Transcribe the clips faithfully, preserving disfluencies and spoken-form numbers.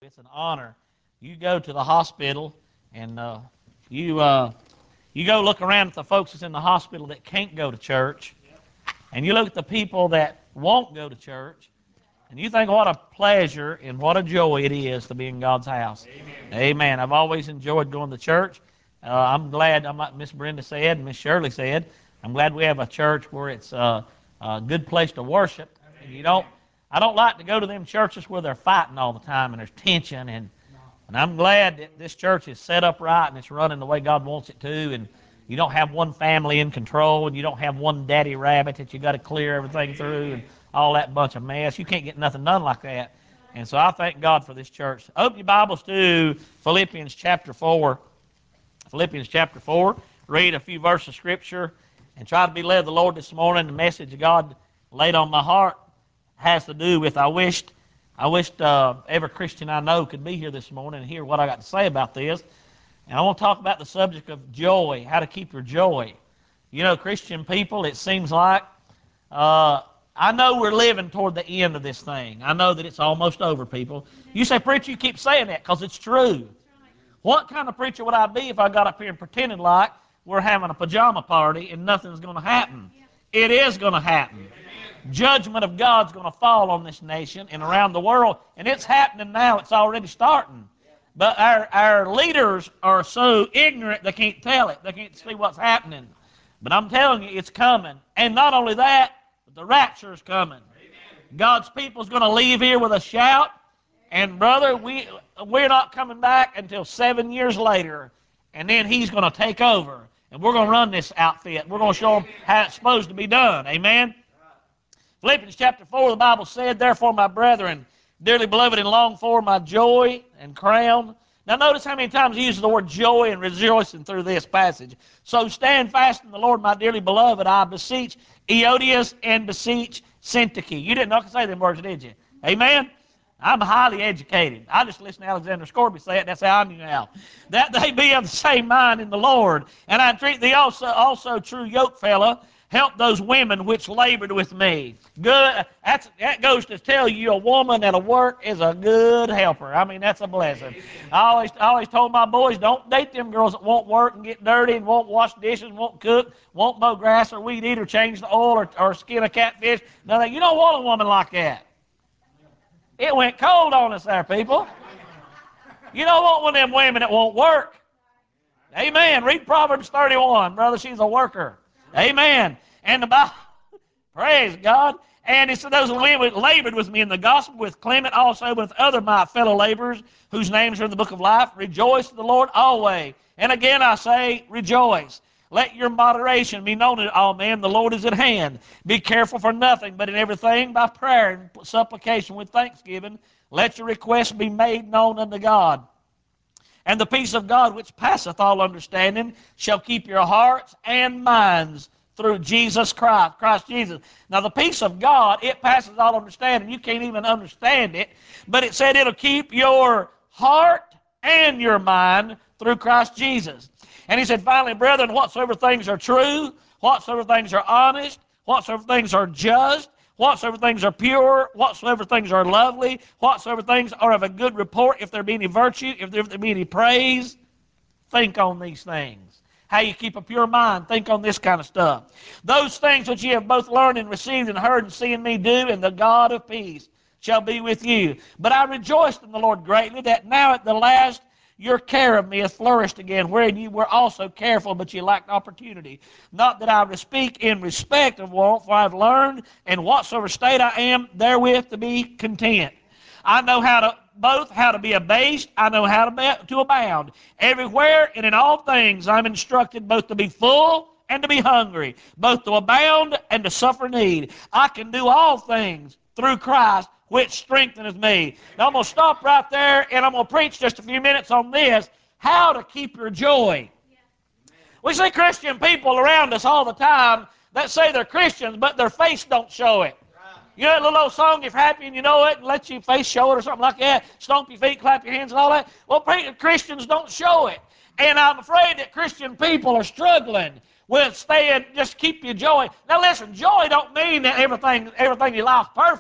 It's an honor. You go to the hospital and uh, you uh, you go look around at the folks that's in the hospital that can't go to church, and you look at the people that won't go to church, and you think what a pleasure and what a joy it is to be in God's house. Amen. Amen. I've always enjoyed going to church. Uh, I'm glad, I'm like Miss Brenda said and Miss Shirley said, I'm glad we have a church where it's uh, a good place to worship. And you don't, I don't like to go to them churches where they're fighting all the time and there's tension. And, and I'm glad that this church is set up right and it's running the way God wants it to. And you don't have one family in control and you don't have one daddy rabbit that you got to clear everything through and all that bunch of mess. You can't get nothing done like that. And so I thank God for this church. Open your Bibles to Philippians chapter four. Philippians chapter four. Read a few verses of Scripture and try to be led of the Lord this morning. The message God laid on my heart has to do with I wished I wished uh, every Christian I know could be here this morning and hear what I got to say about this. And I want to talk about the subject of joy, how to keep your joy. You know, Christian people, it seems like uh, I know we're living toward the end of this thing. I know that it's almost over, people. You say, preacher, you keep saying that because it's true. What kind of preacher would I be if I got up here and pretended like we're having a pajama party and nothing's going to happen? It is going to happen. Judgment of God's going to fall on this nation and around the world, and it's happening now. It's already starting. But our, our leaders are so ignorant they can't tell it. They can't see what's happening. But I'm telling you, it's coming. And not only that, but the rapture is coming. God's people is going to leave here with a shout. And brother, we, we're not coming back until seven years later. And then he's going to take over. And we're going to run this outfit. We're going to show them how it's supposed to be done. Amen? Philippians chapter four, the Bible said, therefore, my brethren, dearly beloved and longed for, my joy and crown. Now notice how many times he uses the word joy and rejoicing through this passage. So stand fast in the Lord, my dearly beloved. I beseech Eodias and beseech Syntyche. You didn't know I could say them words, did you? Amen? I'm highly educated. I just listened to Alexander Scorby say it. That's how I knew now. That they be of the same mind in the Lord. And I entreat thee also, also true yoke fellow, help those women which labored with me. Good. That's, that goes to tell you a woman that'll work is a good helper. I mean, that's a blessing. I always, I always told my boys, don't date them girls that won't work and get dirty and won't wash dishes, won't cook, won't mow grass or weed eat or change the oil or, or skin a catfish. Nothing. You don't want a woman like that. It went cold on us there, people. You don't want one of them women that won't work. Amen. Read Proverbs thirty-one, brother. She's a worker. Amen. And the Bible, praise God. And it said, those who labored with me in the gospel, with Clement also, with other my fellow laborers, whose names are in the book of life, rejoice in the Lord always. And again I say, rejoice. Let your moderation be known to all men. The Lord is at hand. Be careful for nothing, but in everything by prayer and supplication with thanksgiving, let your requests be made known unto God. And the peace of God, which passeth all understanding, shall keep your hearts and minds through Jesus Christ, Christ Jesus. Now, the peace of God, it passes all understanding. You can't even understand it, but it said it'll keep your heart and your mind through Christ Jesus. And he said, finally, brethren, whatsoever things are true, whatsoever things are honest, whatsoever things are just, whatsoever things are pure, whatsoever things are lovely, whatsoever things are of a good report, if there be any virtue, if there, if there be any praise, think on these things. How you keep a pure mind, think on this kind of stuff. Those things which ye have both learned and received and heard and seen me do, and the God of peace shall be with you. But I rejoiced in the Lord greatly, that now at the last your care of me hath flourished again, wherein you were also careful, but you lacked opportunity. Not that I would speak in respect of want, for I have learned in whatsoever state I am therewith to be content. I know how to both how to be abased, I know how to, be, to abound. Everywhere and in all things I'm instructed both to be full and to be hungry, both to abound and to suffer need. I can do all things through Christ, which strengtheneth me. Now I'm going to stop right there, and I'm going to preach just a few minutes on this, how to keep your joy. We see Christian people around us all the time that say they're Christians, but their face don't show it. You know that little old song, if happy and you know it, and let your face show it or something like that, stomp your feet, clap your hands and all that. Well, Christians don't show it. And I'm afraid that Christian people are struggling with staying, just keep your joy. Now listen, joy don't mean that everything, everything in your life's perfect.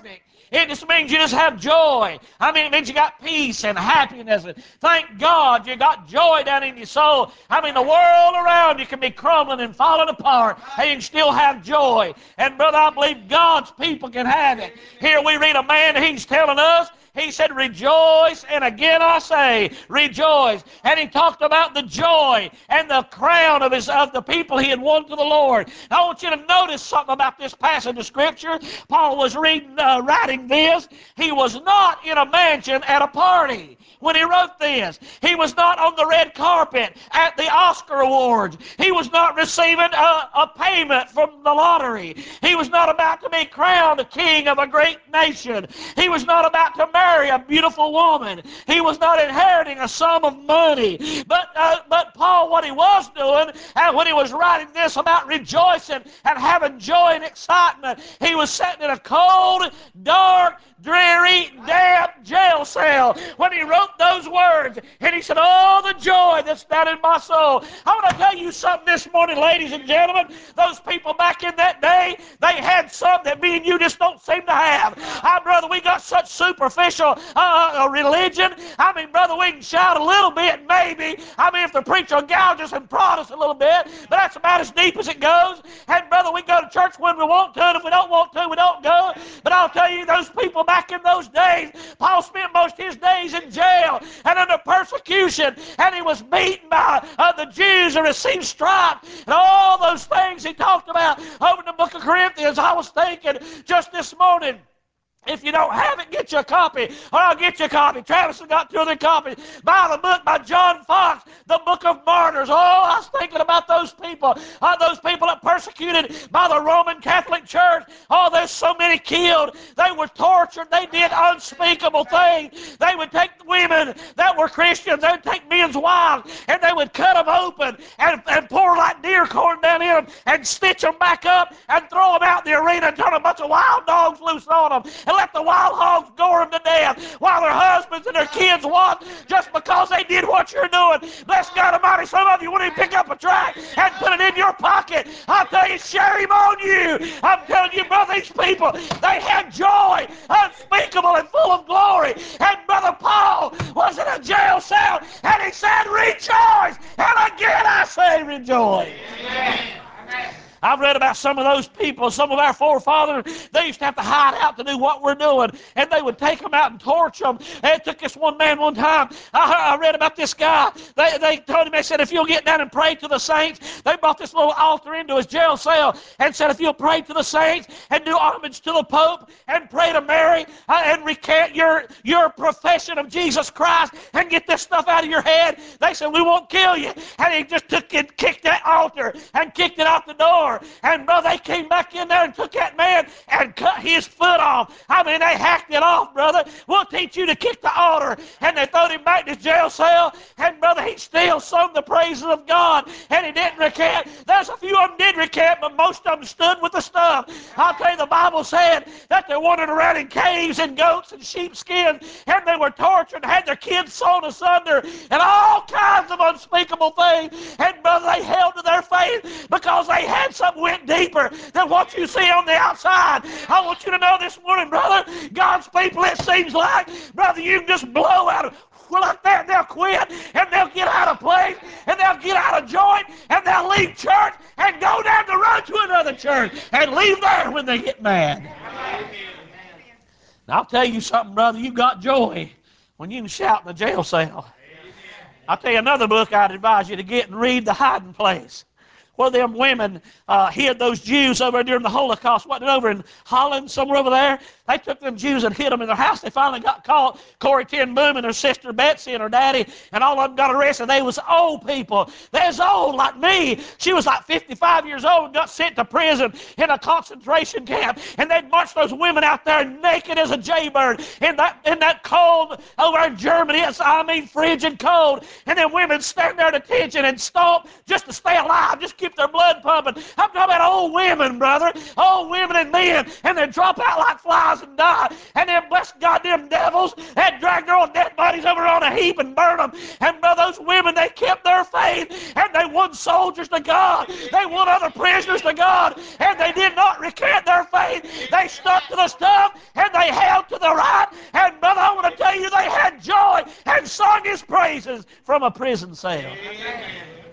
It just means you just have joy. I mean, it means you got peace and happiness. And thank God you got joy down in your soul. I mean, the world around you can be crumbling and falling apart, and you can still have joy. And, brother, I believe God's people can have it. Here we read a man, he's telling us, he said, rejoice, and again I say, rejoice. And he talked about the joy and the crown of, his, of the people he had won to the Lord. Now, I want you to notice something about this passage of Scripture. Paul was reading, uh, writing this. He was not in a mansion at a party when he wrote this. He was not on the red carpet at the Oscar Awards. He was not receiving a, a payment from the lottery. He was not about to be crowned a king of a great nation. He was not about to marry a beautiful woman. He was not inheriting a sum of money. But, uh, but Paul, what he was doing, and when he was writing this about rejoicing and having joy and excitement, he was sitting in a cold, dark, dreary, damp jail cell when he wrote those words. And he said, oh, the joy that's down in my soul. I want to tell you something this morning, ladies and gentlemen. Those people back in that day, they had something that me and you just don't seem to have. Ah, brother, we got such superficial uh, religion. I mean, brother, we can shout a little bit, maybe. I mean, if the preacher will gouge us and prod us a little bit, but that's about as deep as it goes. And, brother, we go to church when we want to, and if we don't want to, we don't go. But I'll tell you, those people back in those days, Paul spent most of his days in jail and under persecution, and he was beaten by uh, the Jews and received stripes and all those things he talked about over in the book of Corinthians. I was thinking just this morning, if you don't have it, get you a copy, or I'll get you a copy. Travis has got two other copies. Buy the book by John Fox, The Book of Martyrs. Oh, I was thinking about those people, uh, those people that persecuted by the Roman Catholic Church. Oh, there's so many killed. They were tortured. They did unspeakable things. They would take women that were Christians, they would take men's wives, and they would cut them open and, and pour like deer corn down in them and stitch them back up and throw them out in the arena and turn a bunch of wild dogs loose on them. And let the wild hogs gore them to death while their husbands and their kids watch just because they did what you're doing. Bless God Almighty, some of you wouldn't even pick up a tract and put it in your pocket. I'll tell you, shame on you. I'm telling you, brother, these people, they had joy unspeakable and full of glory. And Brother Paul was in a jail cell, and he said, rejoice. And again I say rejoice. Amen. I've read about some of those people, some of our forefathers, they used to have to hide out to do what we're doing, and they would take them out and torture them. And it took this one man one time, I, heard, I read about this guy, they, they told him, they said, if you'll get down and pray to the saints, they brought this little altar into his jail cell and said, if you'll pray to the saints and do homage to the Pope and pray to Mary uh, and recant your, your profession of Jesus Christ and get this stuff out of your head, they said, we won't kill you. And he just took it, kicked that altar and kicked it out the door. And brother, they came back in there and took that man and cut his foot off. I mean, they hacked it off, brother. We'll teach you to kick the altar. And they threw him back to his jail cell. And brother, he still sung the praises of God. And he didn't recant. There's a few of them did recant, but most of them stood with the stuff. I'll tell you, the Bible said that they wandered around in caves and goats and sheepskins, and they were tortured and had their kids sewn asunder and all kinds of unspeakable things. And brother, they held to their faith because they had something went deeper than what you see on the outside. I want you to know this morning, brother, God's people, it seems like, brother, you can just blow out of well, like that, and they'll quit, and they'll get out of place, and they'll get out of joint, and they'll leave church and go down the road to another church and leave there when they get mad. Amen. Now, I'll tell you something, brother, you got joy when you can shout in the jail cell. Amen. I'll tell you another book I'd advise you to get and read, The Hiding Place, where them women uh, hid those Jews over during the Holocaust. Wasn't it over in Holland, somewhere over there? They took them Jews and hid them in their house. They finally got caught. Corrie ten Boom and her sister Betsy and her daddy, and all of them got arrested. They was old people. They was old like me. She was like fifty-five years old and got sent to prison in a concentration camp. And they'd march those women out there naked as a jaybird in that, in that cold over in Germany. It's, I mean, frigid cold. And then women stand there at attention and stomp just to stay alive, just keep their blood pumping. I'm talking about old women, brother. Old women and men. And they drop out like flies rise and die. And them blessed goddamn devils had dragged their own dead bodies over on a heap and burned them. And by those women, they kept their faith, and they won soldiers to God. They won other prisoners to God, and they did not recant their faith. They stuck to the stuff, and they held to the right. And brother, I want to tell you, they had joy and sung his praises from a prison cell. Amen.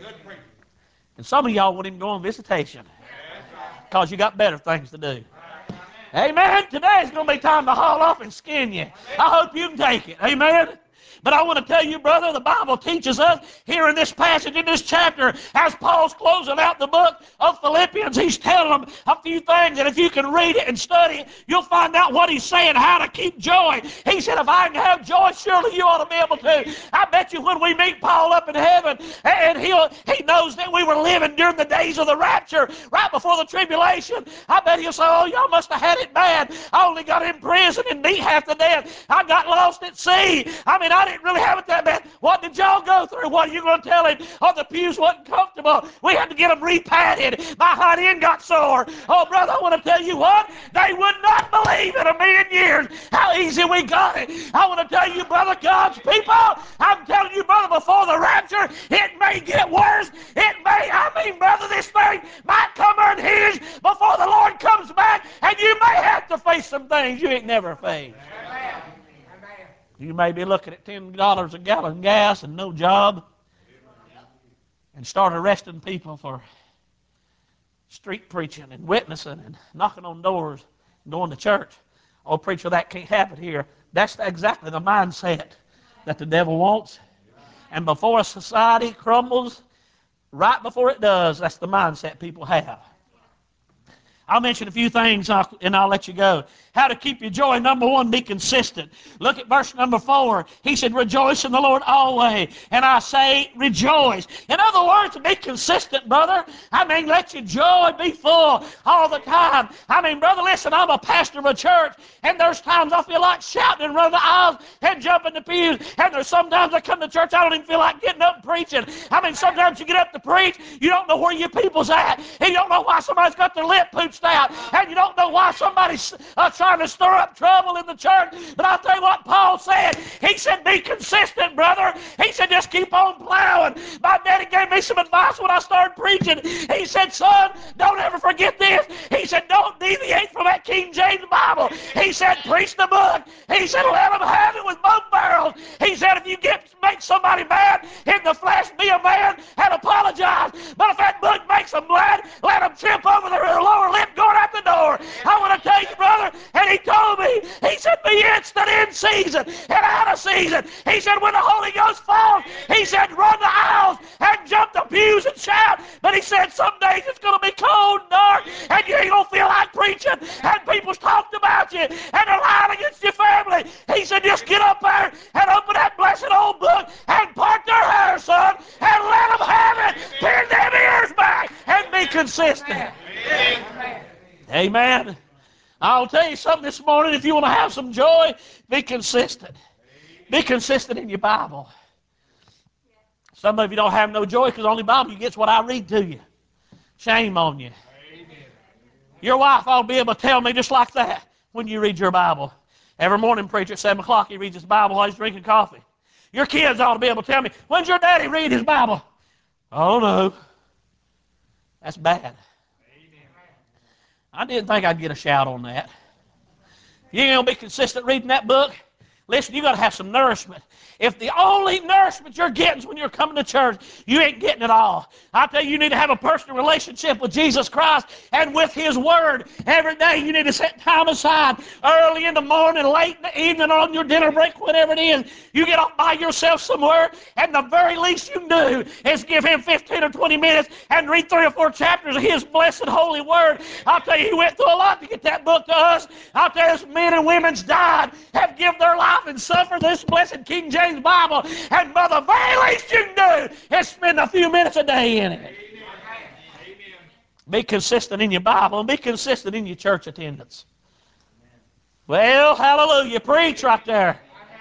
And some of y'all wouldn't even go on visitation because you got better things to do. Amen. Today's going to be time to haul off and skin you. I hope you can take it. Amen. But I want to tell you, brother, the Bible teaches us here in this passage, in this chapter, as Paul's closing out the book of Philippians, he's telling them a few things, and if you can read it and study it, you'll find out what he's saying, how to keep joy. He said, if I can have joy, surely you ought to be able to. I bet you when we meet Paul up in heaven, and he'll, he knows that we were living during the days of the rapture, right before the tribulation, I bet he'll say, oh, y'all must have had it bad. I only got in prison and beat half to death. I got lost at sea. I mean, I didn't really have it that bad. What did y'all go through? What are you going to tell him? Oh, the pews wasn't comfortable. We had to get them repadded. My hind end got sore. Oh, brother, I want to tell you what? They would not believe in a million years how easy we got it. I want to tell you, brother, God's people, I'm telling you, brother, before the rapture, it may get worse. It may, I mean, brother, this thing might come unhinged before the Lord comes back, and you may have to face some things you ain't never faced. Amen. You may be looking at ten dollars a gallon gas and no job and start arresting people for street preaching and witnessing and knocking on doors and going to church. Oh, preacher, that can't happen here. That's exactly the mindset that the devil wants. And before a society crumbles, right before it does, that's the mindset people have. I'll mention a few things and I'll let you go. How to keep your joy. Number one, be consistent. Look at verse number four. He said, rejoice in the Lord always. And I say, rejoice. In other words, be consistent, brother. I mean, let your joy be full all the time. I mean, brother, listen, I'm a pastor of a church, and there's times I feel like shouting and running the aisles and jumping the pews. And there's sometimes I come to church, I don't even feel like getting up and preaching. I mean, sometimes you get up to preach, you don't know where your people's at. And you don't know why somebody's got their lip pooched out. And you don't know why somebody's uh, trying to stir up trouble in the church. But I'll tell you what Paul said. He said, be consistent, brother. He said, just keep on plowing. My daddy gave me some advice when I started preaching. He said, son, don't ever forget this. He said, don't deviate from that King James Bible. He said, preach the book. He said, let them have it with both barrels. He said, if you get make somebody mad in the flesh, be a man and apologize. But if that book makes them mad, let them trip over their lower lip going out the door. I want to tell you, brother, and he told me, he said, be instant in season and out of season. He said, when the Holy Ghost falls, he said, run the aisles and jump the pews and shout. But he said, some days it's going to be cold and dark, and you ain't going to feel like preaching, and people's talked about you, and they're lying against your family. He said, just get up there and open that blessed old book and part their hair, son, and let them have it. Pin them ears back and be consistent. Amen. Amen. I'll tell you something this morning. If you want to have some joy, be consistent. Be consistent in your Bible. Some of you don't have no joy because the only Bible you get is what I read to you. Shame on you. Your wife ought to be able to tell me just like that when you read your Bible. Every morning, preacher, at seven o'clock, he reads his Bible while he's drinking coffee. Your kids ought to be able to tell me, when's your daddy read his Bible? I don't know. That's bad. I didn't think I'd get a shout on that. You ain't going to be consistent reading that book? Listen, you got to have some nourishment. If the only nourishment you're getting is when you're coming to church, you ain't getting it all. I tell you, you need to have a personal relationship with Jesus Christ and with His Word. Every day you need to set time aside, early in the morning, late in the evening, or on your dinner break, whatever it is. You get off by yourself somewhere, and the very least you can do is give Him fifteen or twenty minutes and read three or four chapters of His blessed holy Word. I'll tell you, He went through a lot to get that book to us. I'll tell you, this men and women's died, have given their life and suffered this blessed King James Bible, and by the very least you can do is spend a few minutes a day in it. Amen. Be consistent in your Bible and be consistent in your church attendance. Well, hallelujah. Preach right there.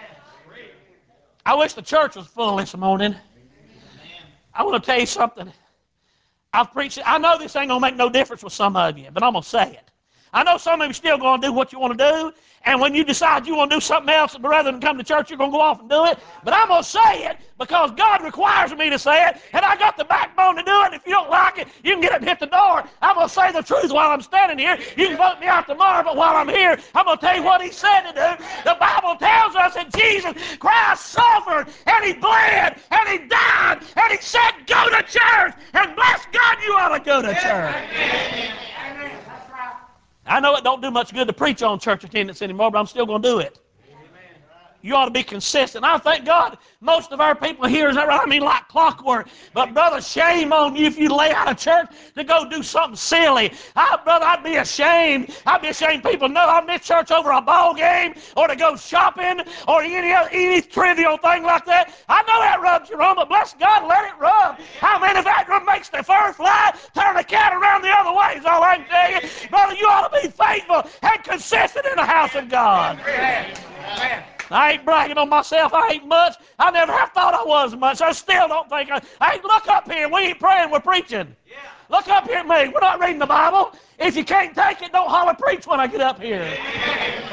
I wish the church was full this morning. I want to tell you something. I've preached it. I know this ain't going to make no difference with some of you, but I'm going to say it. I know some of you still going to do what you want to do, and when you decide you want to do something else rather than come to church, you're going to go off and do it. But I'm going to say it because God requires me to say it, and I got the backbone to do it. If you don't like it, you can get up and hit the door. I'm going to say the truth while I'm standing here. You can vote me out tomorrow, but while I'm here, I'm going to tell you what He said to do. The Bible tells us that Jesus Christ suffered, and He bled, and He died, and He said, go to church, and bless God, you ought to go to church. I know it don't do much good to preach on church attendance anymore, but I'm still going to do it. You ought to be consistent. I thank God most of our people here, is that right? I mean, like clockwork. But, brother, shame on you if you lay out of church to go do something silly. I, brother, I'd be ashamed. I'd be ashamed people know I miss church over a ball game or to go shopping or any other, any trivial thing like that. I know that rubs you wrong, but bless God, let it rub. I mean, if that makes the fur fly, turn the cat around the other way is all I can tell you. Brother, you ought to be faithful and consistent in the house of God. Amen. Amen. I ain't bragging on myself. I ain't much. I never have thought I was much. I still don't think I... Hey, look up here. We ain't praying. We're preaching. Yeah. Look up here at me. We're not reading the Bible. If you can't take it, don't holler preach when I get up here. Yeah.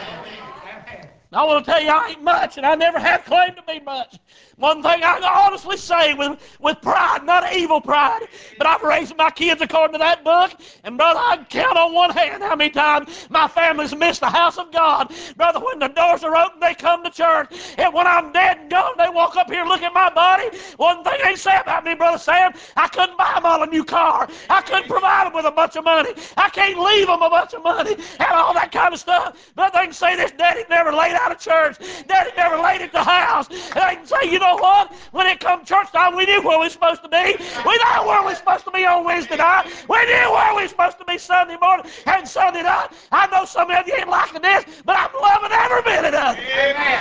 I want to tell you, I ain't much, and I never have claimed to be much. One thing I can honestly say with, with pride, not an evil pride, but I've raised my kids according to that book, and brother, I can count on one hand how many times my family's missed the house of God. Brother, when the doors are open, they come to church, and when I'm dead and gone, they walk up here and look at my body. One thing they say about me, Brother Sam, I couldn't buy them all a new car. I couldn't provide them with a bunch of money. I can't leave them a bunch of money, and all that kind of stuff. But they can say this, Daddy never laid out of church. Daddy never laid at the house. And they can say, you know what? When it come church time, we knew where we were supposed to be. We know where we were supposed to be on Wednesday night. We knew where we were supposed to be Sunday morning and Sunday night. I know some of you ain't liking this, but I'm loving every minute of it.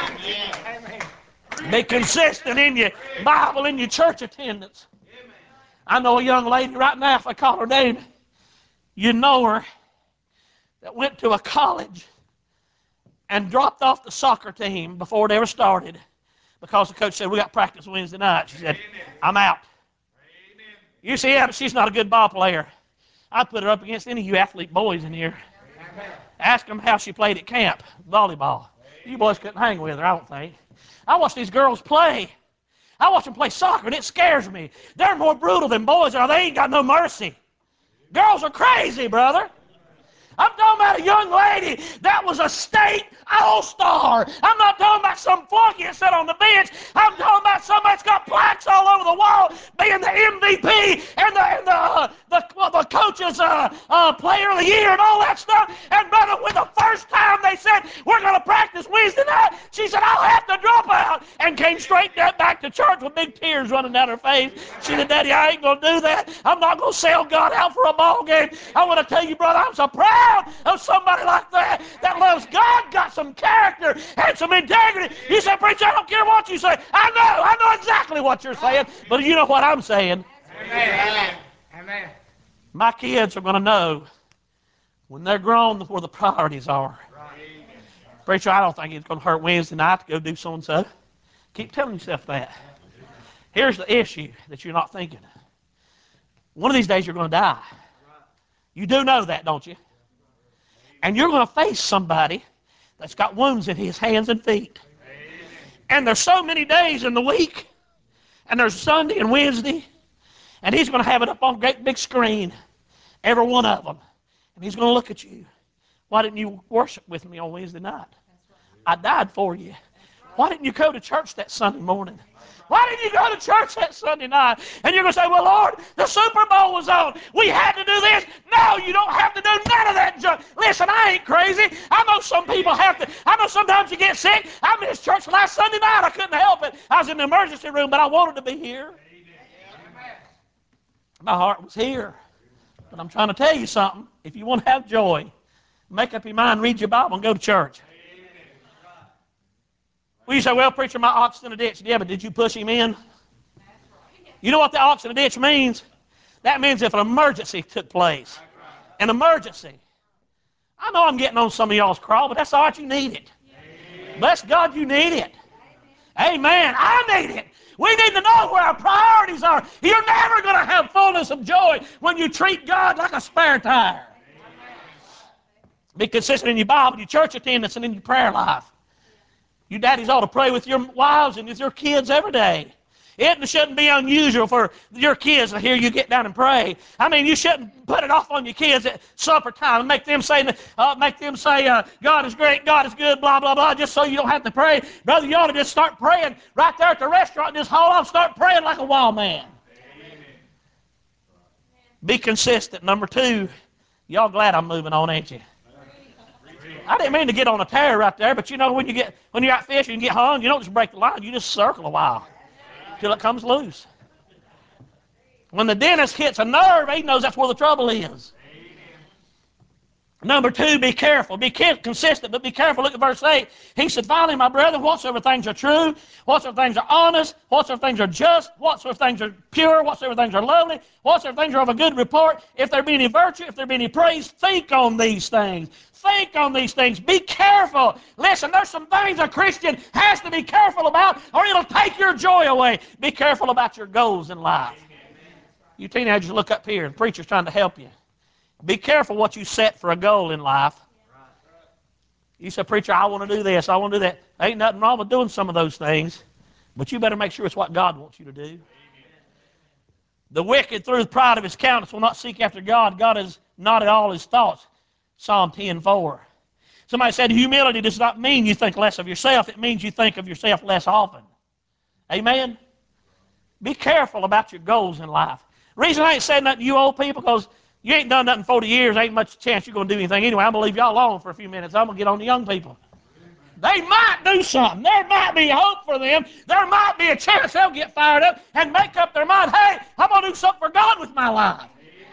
Amen. Amen. Be consistent in your Bible, in your church attendance. I know a young lady right now, if I call her name, you know her, that went to a college and dropped off the soccer team before it ever started because the coach said, we got practice Wednesday night. She said, I'm out. Amen. You see, yeah, but she's not a good ball player. I'd put her up against any of you athlete boys in here. Amen. Ask them how she played at camp, volleyball. You boys couldn't hang with her, I don't think. I watch these girls play. I watch them play soccer, and it scares me. They're more brutal than boys are. They ain't got no mercy. Girls are crazy, brother. I'm talking about a young lady that was a state all-star. I'm not talking about some flunky that sat on the bench. I'm talking about somebody that's got plaques all over the wall, being the M V P and the and the uh, the, well, the coach's uh, uh, player of the year and all that stuff. And brother, when the first time they said we're going to practice Wednesday night, she said I'll have to drop out, and came straight back to church with big tears running down her face. She said, Daddy, I ain't going to do that. I'm not going to sell God out for a ball game. I want to tell you, brother, I'm so proud of somebody like that that loves God, got some character and some integrity. You say, preacher, I don't care what you say. I know, I know exactly what you're saying, but you know what I'm saying. Amen. Amen. My kids are going to know when they're grown where the priorities are. Right. Preacher, I don't think it's going to hurt Wednesday night to go do so-and-so. Keep telling yourself that. Here's the issue that you're not thinking. One of these days you're going to die. You do know that, don't you? And you're going to face somebody that's got wounds in his hands and feet. And there's so many days in the week, and there's Sunday and Wednesday, and he's going to have it up on a great big screen, every one of them. And he's going to look at you. Why didn't you worship with me on Wednesday night? I died for you. Why didn't you go to church that Sunday morning? Why didn't you go to church that Sunday night? And you're going to say, well, Lord, the Super Bowl was on. We had to do this. No, you don't have to do none of that junk. Listen, I ain't crazy. I know some people have to. I know sometimes you get sick. I missed church last Sunday night. I couldn't help it. I was in the emergency room, but I wanted to be here. Amen. My heart was here. But I'm trying to tell you something. If you want to have joy, make up your mind, read your Bible, and go to church. Well, you say, well, preacher, my ox in a ditch. Yeah, but did you push him in? You know what the ox in a ditch means? That means if an emergency took place. An emergency. I know I'm getting on some of y'all's crawl, but that's all right, you need it. Bless God, you need it. Amen. I need it. We need to know where our priorities are. You're never going to have fullness of joy when you treat God like a spare tire. Be consistent in your Bible, your church attendance, and in your prayer life. You daddies ought to pray with your wives and with your kids every day. It shouldn't be unusual for your kids to hear you get down and pray. I mean, you shouldn't put it off on your kids at supper time and make them say, uh, make them say, uh, God is great, God is good, blah, blah, blah, just so you don't have to pray. Brother, you ought to just start praying right there at the restaurant and just haul off, start praying like a wild man. Amen. Be consistent. Number two, y'all glad I'm moving on, ain't you? I didn't mean to get on a tear right there, but you know when you get when you're out fishing and get hung, you don't just break the line, you just circle a while till it comes loose. When the dentist hits a nerve, he knows that's where the trouble is. Number two, be careful. Be consistent, but be careful. Look at verse eight. He said, finally, my brethren, whatsoever things are true, whatsoever things are honest, whatsoever things are just, whatsoever things are pure, whatsoever things are lovely, whatsoever things are of a good report, if there be any virtue, if there be any praise, think on these things. Think on these things. Be careful. Listen, there's some things a Christian has to be careful about, or it'll take your joy away. Be careful about your goals in life. You teenagers, look up here. The preacher's trying to help you. Be careful what you set for a goal in life. You say, preacher, I want to do this, I want to do that. Ain't nothing wrong with doing some of those things, but you better make sure it's what God wants you to do. Amen. The wicked, through the pride of his countenance, will not seek after God. God is not at all his thoughts. Psalm ten four. Somebody said, humility does not mean you think less of yourself. It means you think of yourself less often. Amen? Be careful about your goals in life. The reason I ain't saying nothing to you old people, because you ain't done nothing in forty years, ain't much chance you're going to do anything anyway. I'm going to leave y'all alone for a few minutes. I'm going to get on the young people. They might do something. There might be hope for them. There might be a chance they'll get fired up and make up their mind, hey, I'm going to do something for God with my life.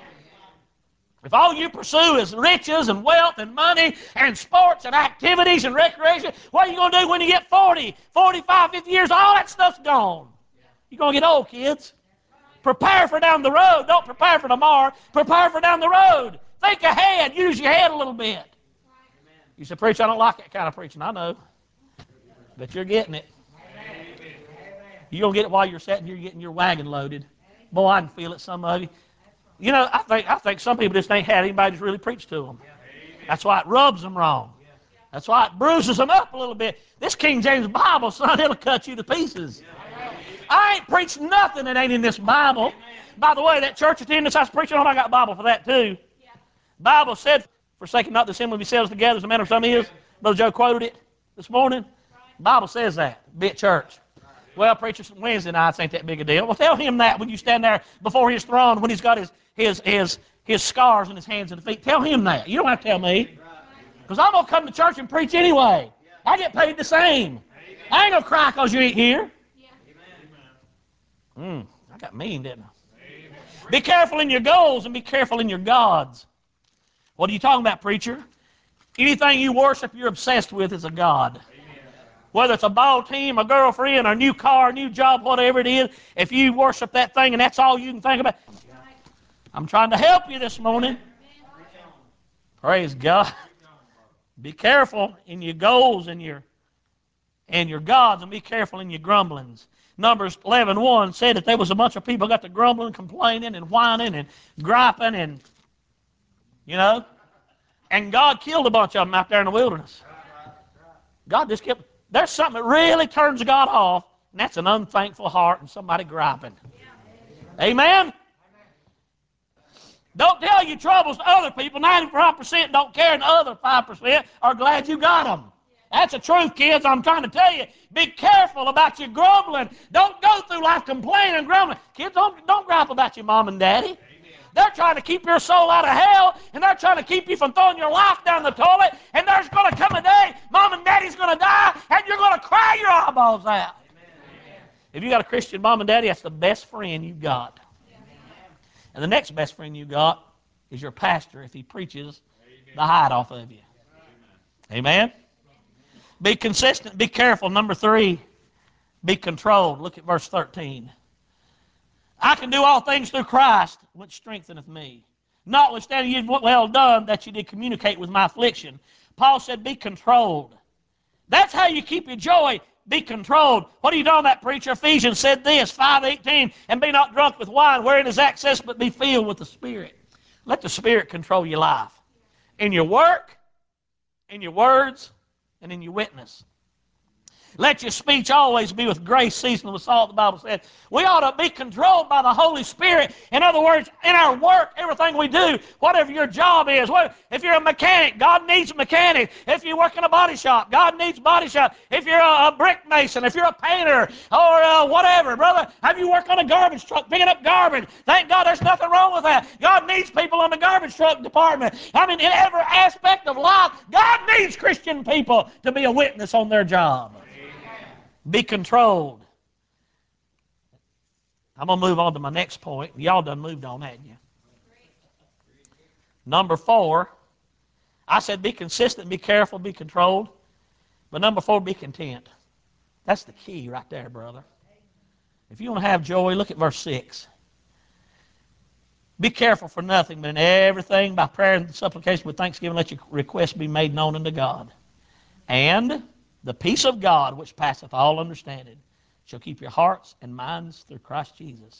If all you pursue is riches and wealth and money and sports and activities and recreation, what are you going to do when you get forty, forty-five, fifty years? All that stuff's gone. You're going to get old, kids. Prepare for down the road. Don't prepare for tomorrow. Prepare for down the road. Think ahead. Use your head a little bit. You say, preacher, I don't like that kind of preaching. I know. But you're getting it. You're going to get it while you're sitting here getting your wagon loaded. Boy, I can feel it, some of you. You know, I think, I think some people just ain't had anybody just really preach to them. That's why it rubs them wrong. That's why it bruises them up a little bit. This King James Bible, son, it'll cut you to pieces. I ain't preached nothing that ain't in this Bible. By the way, that church attendance I was preaching on, I got a Bible for that too. Bible said, forsaking not the assembly of yourselves together as the manner of some is. Brother Joe quoted it this morning. Bible says that. Be at church. Well, preacher, Wednesday nights ain't that big a deal. Well, tell him that when you stand there before his throne, when he's got his, his, his, his scars in his hands and feet. Tell him that. You don't have to tell me. Because I'm going to come to church and preach anyway. I get paid the same. I ain't going to cry because you ain't here. Mm, I got mean, didn't I? Be careful in your goals and be careful in your gods. What are you talking about, preacher? Anything you worship, you're obsessed with is a god. Whether it's a ball team, a girlfriend, a new car, a new job, whatever it is, if you worship that thing and that's all you can think about, I'm trying to help you this morning. Praise God. Be careful in your goals and your and your gods, and be careful in your grumblings. Numbers eleven one said that there was a bunch of people got to grumbling, complaining, and whining, and griping, and, you know, and God killed a bunch of them out there in the wilderness. God just kept, there's something that really turns God off, and that's an unthankful heart and somebody griping. Amen? Don't tell your troubles to other people. ninety-five percent don't care, and the other five percent are glad you got them. That's the truth, kids. I'm trying to tell you. Be careful about your grumbling. Don't go through life complaining and grumbling. Kids, don't, don't gripe about your mom and daddy. Amen. They're trying to keep your soul out of hell, and they're trying to keep you from throwing your life down the toilet, and there's going to come a day mom and daddy's going to die, and you're going to cry your eyeballs out. Amen. If you got a Christian mom and daddy, that's the best friend you've got. Amen. And the next best friend you got is your pastor if he preaches Amen. The hide off of you. Amen? Amen? Be consistent. Be careful. Number three, be controlled. Look at verse thirteen. I can do all things through Christ, which strengtheneth me. Notwithstanding you well done that you did communicate with my affliction. Paul said, be controlled. That's how you keep your joy. Be controlled. What are you doing, that preacher? Ephesians said this, five eighteen, and be not drunk with wine, wherein is excess, but be filled with the Spirit. Let the Spirit control your life. In your work, in your words, and in your witness. Let your speech always be with grace, seasoned with salt, the Bible said. We ought to be controlled by the Holy Spirit. In other words, in our work, everything we do, whatever your job is, what, if you're a mechanic, God needs a mechanic. If you work in a body shop, God needs a body shop. If you're a, a brick mason, if you're a painter, or uh, whatever, brother, have you worked on a garbage truck, picking up garbage? Thank God there's nothing wrong with that. God needs people in the garbage truck department. I mean, in every aspect of life, God needs Christian people to be a witness on their job. Be controlled. I'm going to move on to my next point. Y'all done moved on, hadn't you? Number four, I said be consistent, be careful, be controlled. But number four, be content. That's the key right there, brother. If you want to have joy, look at verse six. Be careful for nothing, but in everything by prayer and supplication with thanksgiving let your requests be made known unto God. And the peace of God, which passeth all understanding, shall keep your hearts and minds through Christ Jesus.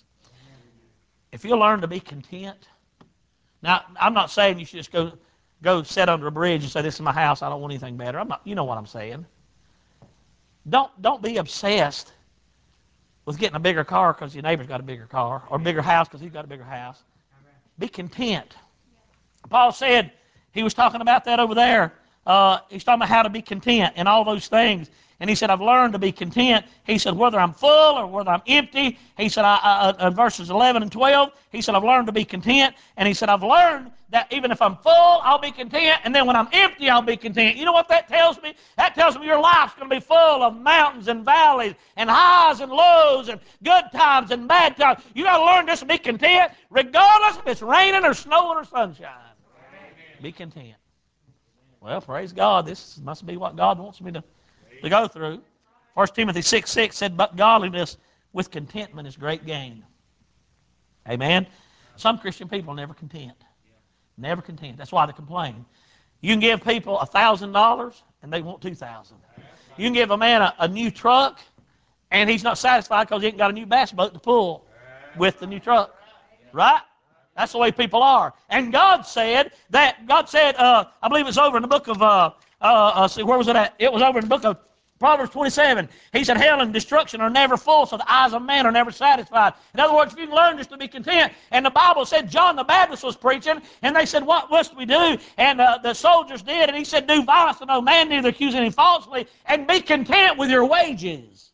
If you learn to be content, now I'm not saying you should just go go sit under a bridge and say, this is my house, I don't want anything better. I'm not, you know what I'm saying. Don't, don't be obsessed with getting a bigger car because your neighbor's got a bigger car, or a bigger house because he's got a bigger house. Be content. Paul said, he was talking about that over there. Uh, he's talking about how to be content and all those things. And he said, I've learned to be content. He said, whether I'm full or whether I'm empty. He said, I, I, uh, verses eleven and twelve, he said, I've learned to be content. And he said, I've learned that even if I'm full, I'll be content. And then when I'm empty, I'll be content. You know what that tells me? That tells me your life's going to be full of mountains and valleys and highs and lows and good times and bad times. You got to learn just to be content regardless if it's raining or snowing or sunshine. Be content. Well, praise God. This must be what God wants me to, to go through. First Timothy six six said, but godliness with contentment is great gain. Amen? Some Christian people are never content. Never content. That's why they complain. You can give people one thousand dollars and they want two thousand dollars. You can give a man a, a new truck and he's not satisfied because he ain't got a new bass boat to pull with the new truck. Right? That's the way people are. And God said that, God said, uh, I believe it's over in the book of, uh, uh, uh, see, where was it at? It was over in the book of Proverbs twenty-seven. He said, hell and destruction are never full, so the eyes of man are never satisfied. In other words, if you can learn just to be content. And the Bible said John the Baptist was preaching, and they said, what must we do? And uh, the soldiers did, and he said, do violence to no man, neither accuse any falsely, and be content with your wages.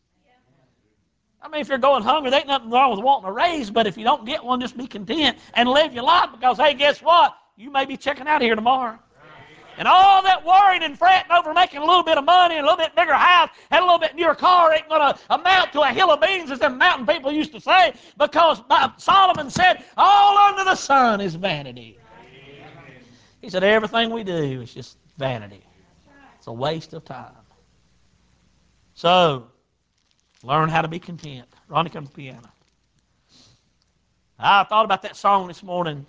I mean, if you're going hungry, there ain't nothing wrong with wanting a raise, but if you don't get one, just be content and live your life because, hey, guess what? You may be checking out here tomorrow. And all that worrying and fretting over making a little bit of money and a little bit bigger house and a little bit newer car ain't going to amount to a hill of beans, as them mountain people used to say, because Solomon said, all under the sun is vanity. He said, everything we do is just vanity. It's a waste of time. So, learn how to be content. Ronnie, come to the piano. I thought about that song this morning,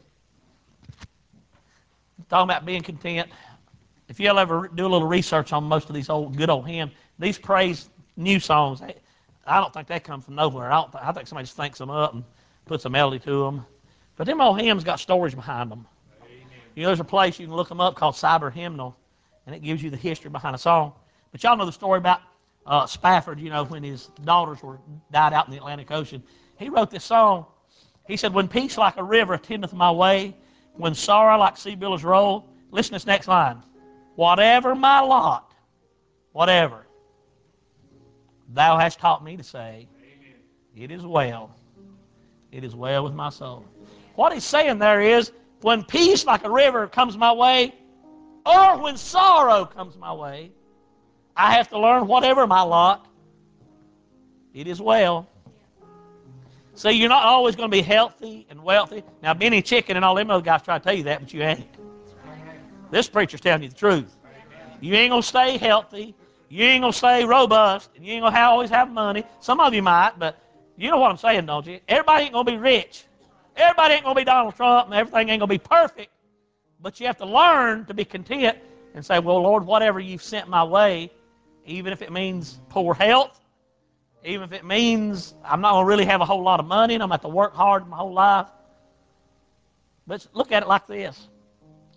talking about being content. If you'll ever do a little research on most of these old, good old hymns, these praise new songs, they, I don't think they come from nowhere. I, don't th- I think somebody just thinks them up and puts a melody to them. But them old hymns got stories behind them. Amen. You know, there's a place you can look them up called Cyber Hymnal, and it gives you the history behind a song. But y'all know the story about uh, Spafford, you know, when his daughters were died out in the Atlantic Ocean. He wrote this song. He said, when peace like a river attendeth my way, when sorrow like sea billows roll, listen to this next line. Whatever my lot, whatever, thou hast taught me to say, it is well, it is well with my soul. What he's saying there is, when peace like a river comes my way, or when sorrow comes my way, I have to learn whatever my lot, it is well. See, you're not always going to be healthy and wealthy. Now, Benny Chicken and all them other guys try to tell you that, but you ain't. This preacher's telling you the truth. You ain't going to stay healthy. You ain't going to stay robust. And you ain't going to always have money. Some of you might, but you know what I'm saying, don't you? Everybody ain't going to be rich. Everybody ain't going to be Donald Trump, and everything ain't going to be perfect. But you have to learn to be content and say, well, Lord, whatever you've sent my way, even if it means poor health, even if it means I'm not going to really have a whole lot of money and I'm going to have to work hard my whole life. But look at it like this.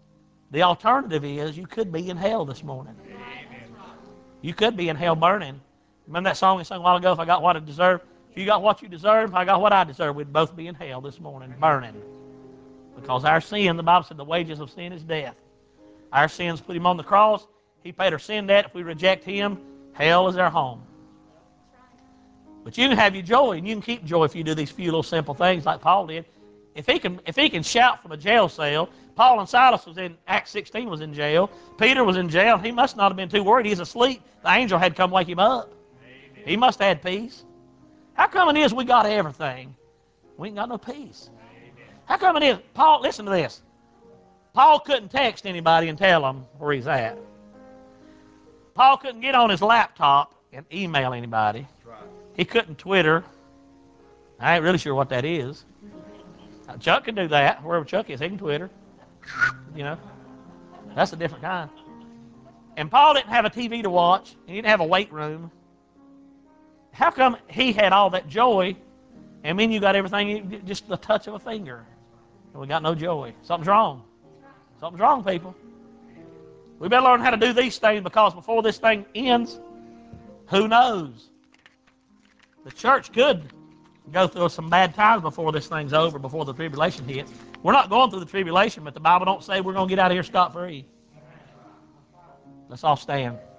The alternative is you could be in hell this morning. You could be in hell burning. Remember that song we sang a while ago, if I got what I deserve? If you got what you deserve, if I got what I deserve, we'd both be in hell this morning, burning. Because our sin, the Bible said the wages of sin is death. Our sins put him on the cross. He paid our sin debt. If we reject him, hell is our home. But you can have your joy, and you can keep joy if you do these few little simple things like Paul did. If he can, if he can shout from a jail cell, Paul and Silas was in, Acts sixteen was in jail. Peter was in jail. He must not have been too worried. He's asleep. The angel had come wake him up. Amen. He must have had peace. How come it is we got everything? We ain't got no peace. Amen. How come it is, Paul, listen to this. Paul couldn't text anybody and tell them where he's at. Paul couldn't get on his laptop and email anybody. Right. He couldn't Twitter. I ain't really sure what that is. Chuck can do that. Wherever Chuck is, he can Twitter. You know, that's a different kind. And Paul didn't have a T V to watch. He didn't have a weight room. How come he had all that joy, and then you got everything just the touch of a finger, and we got no joy? Something's wrong. Something's wrong, people. We better learn how to do these things, because before this thing ends, who knows? The church could go through some bad times before this thing's over, before the tribulation hits. We're not going through the tribulation, but the Bible don't say we're going to get out of here scot-free. Let's all stand.